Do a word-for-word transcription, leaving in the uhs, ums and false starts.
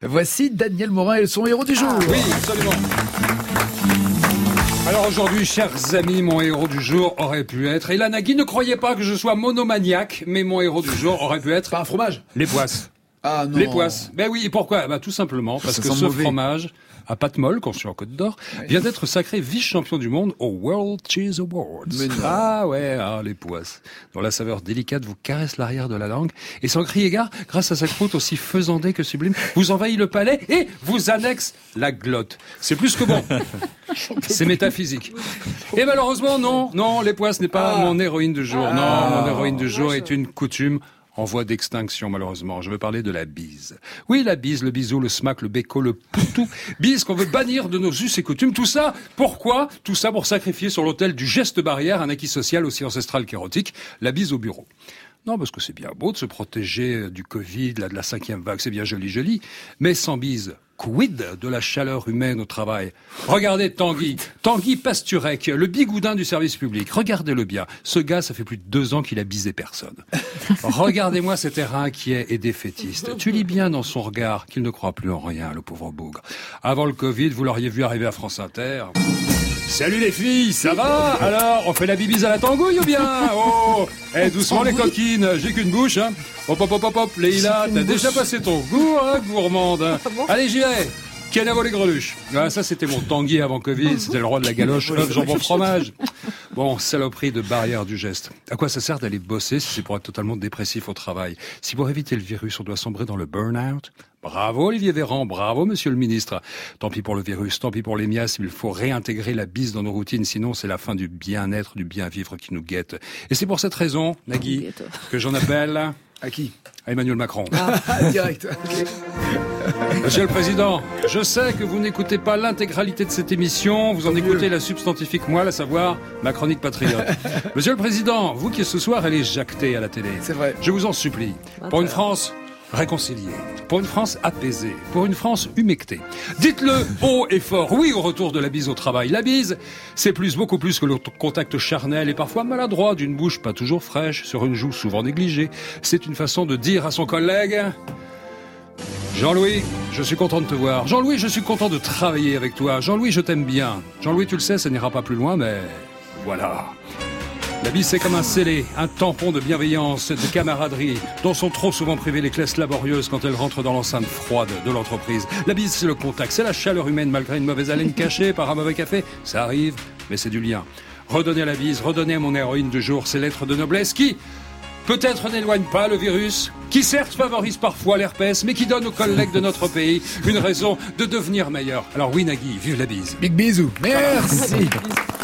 Voici Daniel Morin et son héros du jour. Oui, absolument. Alors aujourd'hui, chers amis, mon héros du jour aurait pu être... Et là, Nagui, ne croyez pas que je sois monomaniaque, mais mon héros du jour aurait pu être... Pas un fromage. Les poisses. Ah non. Les poisses. Ben oui, et pourquoi? Ben tout simplement parce Ça que sent ce mauvais. fromage à pâte molle, conçu en Côte d'Or, Oui. vient d'être sacré vice-champion du monde au World Cheese Awards. Mais non. Ah ouais, ah, les poisses, dont la saveur délicate vous caresse l'arrière de la langue et sans crier gare, grâce à sa croûte aussi faisandée que sublime, vous envahit le palais et vous annexe la glotte. C'est plus que bon. C'est métaphysique. Et malheureusement, non, non, les poisses n'est pas Ah. mon héroïne du jour. Ah. Non, mon héroïne du jour est une coutume en voie d'extinction, malheureusement. Je veux parler de la bise. Oui, la bise, le bisou, le smack, le béco, le poutou. Bise qu'on veut bannir de nos us et coutumes. Tout ça, pourquoi? Tout ça pour sacrifier sur l'autel du geste barrière un acquis social aussi ancestral qu'érotique, la bise au bureau. Non, parce que c'est bien beau de se protéger du Covid, là, de la cinquième vague, c'est bien joli, joli. Mais sans bise, quid de la chaleur humaine au travail? Regardez Tanguy, Tanguy Pasturek, le bigoudin du service public. Regardez-le bien. Ce gars, ça fait plus de deux ans qu'il a bisé personne. Regardez-moi cet air inquiet et défaitiste. Tu lis bien dans son regard qu'il ne croit plus en rien, le pauvre bougre. Avant le Covid, vous l'auriez vu arriver à France Inter. Salut les filles, ça va? Alors, on fait la bibise à la tangouille ou bien? Oh, eh, doucement les coquines, j'ai qu'une bouche, hein. Hop, hop, hop, hop, hop, Leïla, t'as déjà passé ton goût, hein, gourmande, hein. Allez, j'y vais. Qui a volé greluche? Ah, ça, c'était mon Tanguy avant Covid, c'était le roi de la galoche, œuf, jambon, fromage. Bon, saloperie de barrière du geste. À quoi ça sert d'aller bosser si c'est pour être totalement dépressif au travail? Si pour éviter le virus, on doit sombrer dans le burn-out? Bravo Olivier Véran, bravo Monsieur le Ministre. Tant pis pour le virus, tant pis pour les miasmes, il faut réintégrer la bise dans nos routines, sinon c'est la fin du bien-être, du bien-vivre qui nous guette. Et c'est pour cette raison, Nagui, que j'en appelle... À qui? À Emmanuel Macron. Ah, direct. Okay. Monsieur le Président, je sais que vous n'écoutez pas l'intégralité de cette émission, vous en écoutez la substantifique moelle, à savoir ma chronique patriote. Monsieur le Président, vous qui ce soir allez jacter à la télé, C'est vrai. je vous en supplie, pour une France réconciliée, pour une France apaisée, pour une France humectée. Dites-le haut et fort, oui au retour de la bise au travail. La bise, c'est plus, beaucoup plus que le contact charnel et parfois maladroit d'une bouche pas toujours fraîche, sur une joue souvent négligée. C'est une façon de dire à son collègue... Jean-Louis, je suis content de te voir. Jean-Louis, je suis content de travailler avec toi. Jean-Louis, je t'aime bien. Jean-Louis, tu le sais, ça n'ira pas plus loin, mais voilà. La bise, c'est comme un scellé, un tampon de bienveillance, de camaraderie, dont sont trop souvent privées les classes laborieuses quand elles rentrent dans l'enceinte froide de l'entreprise. La bise, c'est le contact, c'est la chaleur humaine malgré une mauvaise haleine cachée par un mauvais café. Ça arrive, mais c'est du lien. Redonner à la bise, redonner à mon héroïne du jour ces lettres de noblesse qui... peut-être n'éloigne pas le virus, qui certes favorise parfois l'herpès, mais qui donne aux collègues de notre pays une raison de devenir meilleur. Alors oui, Nagui, vive la bise. Big bisou. Merci.